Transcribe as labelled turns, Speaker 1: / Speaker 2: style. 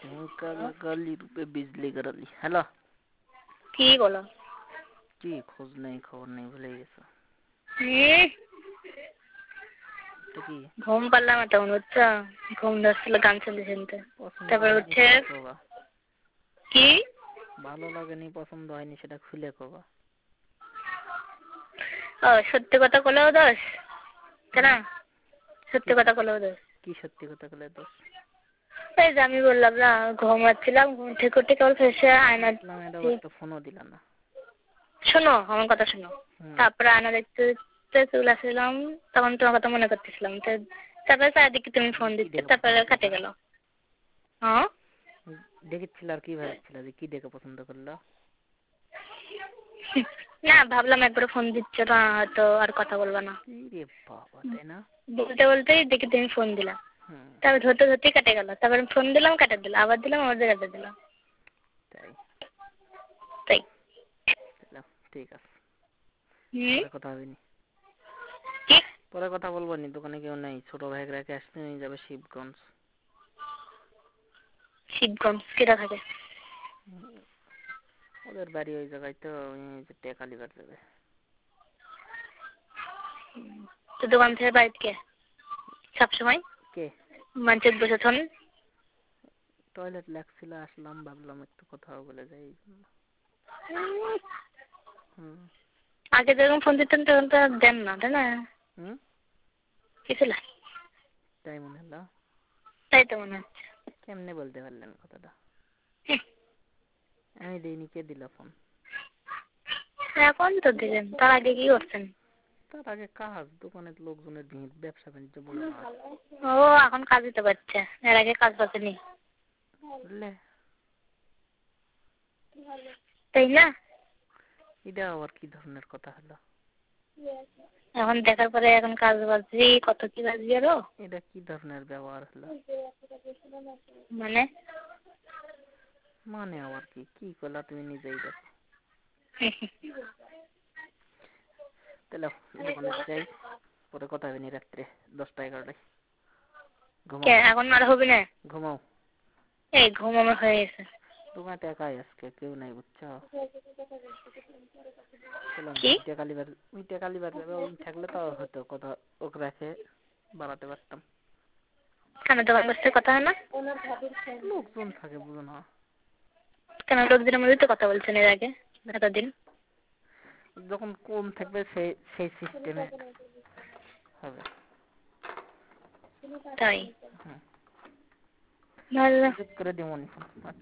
Speaker 1: কালা কালি রূপে বিজলি গড়ালি। হ্যালো,
Speaker 2: কি বলো?
Speaker 1: কি খোঁজ নেই খবর নেই, ভুলে গেছো? এটা কি
Speaker 2: ঘুম পারলাম না তখন, বুঝছো? ঘুম ধরছিল গান শুনতে শুনতে।
Speaker 1: পছন্দ
Speaker 2: তারপর
Speaker 1: হয়নি
Speaker 2: উঠে
Speaker 1: সেটা কবা?
Speaker 2: কি
Speaker 1: ভালো লাগেনি, পছন্দ হয়নি সেটা খুলে কবা।
Speaker 2: ও সত্যি কথা বলেও দোষ, তাই না?
Speaker 1: কি
Speaker 2: সত্যি কথা বলেও দোষ।
Speaker 1: কি সত্যি কথা বলে দোষ?
Speaker 2: এই যে আমি বললাম না, ঘুমাচ্ছিলাম, ঘুম থেকে উঠে কেবল ফেসে আয়না।
Speaker 1: দেখলাম এটাও একটা ফোনও দিল না।
Speaker 2: শোনো আমার কথা শোনো। তারপরে আয়না দেখতে দেখতে চলে আসলাম, তখন তোমার কথা মনে করতেছিলাম। তারপরে চারিদিকে তুমি ফোন
Speaker 1: কি
Speaker 2: দিচ্ছ,
Speaker 1: দেখে
Speaker 2: তারপরে
Speaker 1: পছন্দ
Speaker 2: কেটে
Speaker 1: করলা?
Speaker 2: গেল। হ্যাঁ,
Speaker 1: দেখেছিল আর কি ভাবছিল যে কি দেখে পছন্দ করলো?
Speaker 2: না ভাবলাম একবার ফোন দিচ্ছ না, হয়তো আর কথা বলবা না।
Speaker 1: রে বাবা, তাই না?
Speaker 2: বলতে বলতেই দেখি তুমি ফোন দিলা।
Speaker 1: হুম,
Speaker 2: তারপর ধরতে ধরতেই কেটে গেল। তারপরে ফোন দিলাম, কেটে দিলাম, আবার দিলাম, আবার কেটে দিলাম।
Speaker 1: তাই?
Speaker 2: তাই।
Speaker 1: ঠিক আছে,
Speaker 2: হুম।
Speaker 1: পরে কথা হবে নি।
Speaker 2: কি?
Speaker 1: পরে কথা বলবো নি, দোকানে কেউ নেই, ছোট ভাই রেখে আসতে নিয়ে যাবে শিবগঞ্জ।
Speaker 2: শিবগঞ্জ কেটা থাকে?
Speaker 1: ওদের বাড়ি ওই জায়গায়, তো ওই যে টেকালিবার যাবে।
Speaker 2: তো দোকান থেকে বাড়িতে কে সবসময়
Speaker 1: কে?
Speaker 2: মানুষের বসে থন?
Speaker 1: টয়লেট লাগছিল, আসলাম, ভাবলাম একটু কথাও বলে যাই, এই জন্য।
Speaker 2: আগে যখন ফোন দিতেন তখন তো আর দেন না, তাই না? কি ছিল?
Speaker 1: তাই মনে হলো?
Speaker 2: তাই তো মনে হচ্ছে।
Speaker 1: কেমনে বলতে পারলেন কথাটা? আমি দিইনি, কে দিল ফোন?
Speaker 2: এখন তো দিলেন, তার আগে কি করছেন?
Speaker 1: তার আগে কাজ, দোকানের লোকজনের ভিড়, ব্যবসা বাণিজ্য বলে না।
Speaker 2: ও এখন কাজ দিতে পারছে, এর আগে কাজ পাচ্ছেনি,
Speaker 1: বুঝলে?
Speaker 2: তাই না?
Speaker 1: এটা আবার কি ধরনের কথা হলো?
Speaker 2: এখন দেখার পরে এখন কাজ বাজবি, কত কি বাজবি আরো।
Speaker 1: এটা কি ধরনের ব্যবহার হলো?
Speaker 2: মানে
Speaker 1: মানে আবার কি কি করলা তুমি নিজেই দেখো। তাহলে দোকানে যাই, পরে কথা হবে নি রাত্রে 10টা-11টায়। ঘুমাও
Speaker 2: এখন আর হবে না?
Speaker 1: ঘুমাও।
Speaker 2: এই ঘুম আমার হয়ে গেছে।
Speaker 1: দোকানে একাই আজকে, কেউ নাই, বুঝছো? চলো
Speaker 2: কি?
Speaker 1: উইটা কালীবার যাবে, ওই থাকলে তো হয়তো কথা ওকে রেখে বাড়াতে পারতাম।
Speaker 2: কেন দোকান বসতে কথা হয় না?
Speaker 1: লোকজন থাকে, বুঝো না?
Speaker 2: কেন লোকজনের মধ্যে তো কথা বলছেন এর আগে এতদিন।
Speaker 1: যখন কম থাকবে সেই সিস্টেমে হবে।
Speaker 2: তাই?
Speaker 1: হুম,
Speaker 2: ভালো।
Speaker 1: রিসিভ করে দিমনি ফোন।